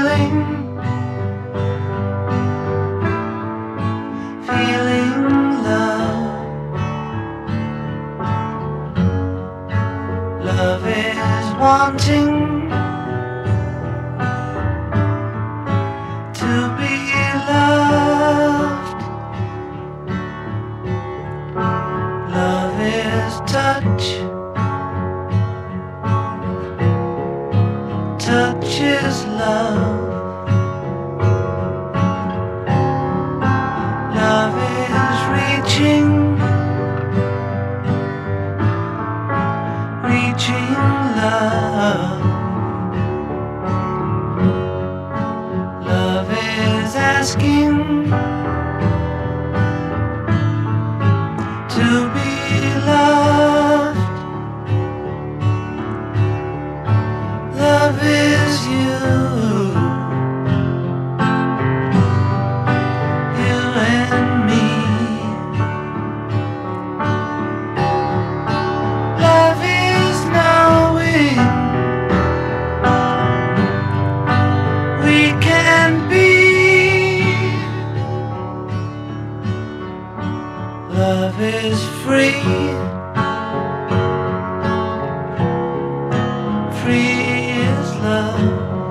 feeling love. Love is wanting to be loved. Love is touch. Touch is love. Love is reaching, reaching love. Love is asking to be loved. Love is you, you and me. Love is knowing we can be. Love is free, free is love.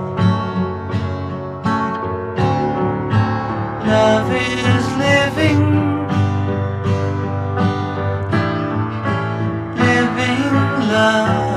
Love is living, living love.